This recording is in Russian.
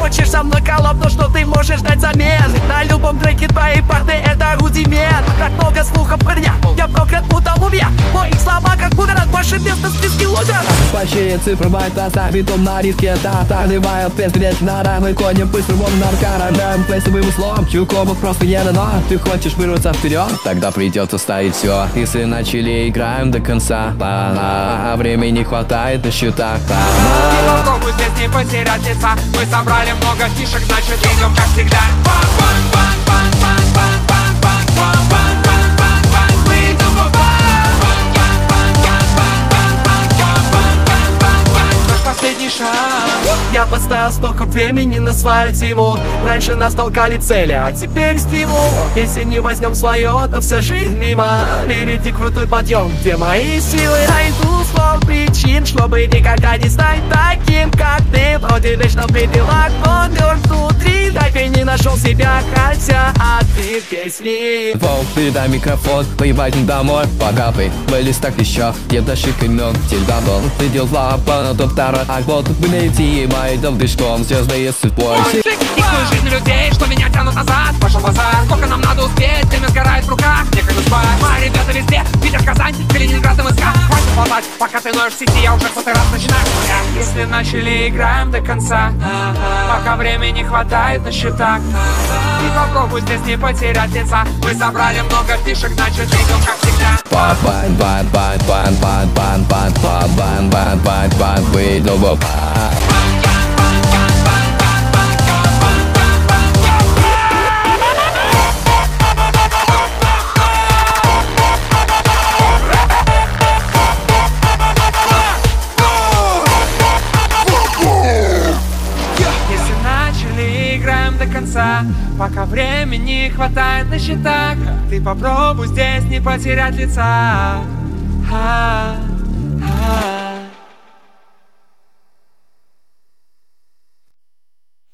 хочешь со мной коллаб, но что ты можешь дать взамен? На любом треке твоей парты это рудимент. Так много слухов про меня, я проклят будто мумия. Мои слова как бугород, больше места в списке лузер. Большие цифры байта, битом на риске. Так дивает пестрец на рамы, конем быстрым наркарадом. Плейсовым условом, чуком просто не дано. Ты хочешь вырваться вперед? Тогда придется ставить все. Если начали, играем до конца. А времени хватает на счетах. Не попробуй здесь не потерять лица. Мы собрали много фишек, значит идем как всегда. Последний шаг. Я поставил столько времени на свою тему. Раньше нас толкали цели, а теперь стимул. Если не возьмем свое, то вся жизнь мимо. Впереди крутой подъем, где мои силы. Найду слов причин, чтобы никогда не стать таким, как ты. Вроде вечно в пределах, но мертв внутри. Так и не нашел себя, хотя ты в песни. Воу, передай микрофон, поебать домой. Пока плейлист так еще, я даже имен. Всегда был, ты делал плана доктора. А вот бы найти мои дом дышком, звездные судьбой. Диктую жизнь людей, что меня тянут назад. Пошел базар, сколько нам надо успеть, время сгорает в руках, некогда спать. Мои ребята везде, Питер, Казань, Калининград, МСК. Хватит болтать, пока ты ноешь в сети, я уже в сотый раз начинаю. Если начали, играем до конца. Пока времени хватает на счетах. И попробуй здесь не потерять лица. Мы собрали много фишек, значит идем как всегда. Если начали, играем до конца. Пока времени хватает на счетах. Ты попробуй здесь не потерять лица.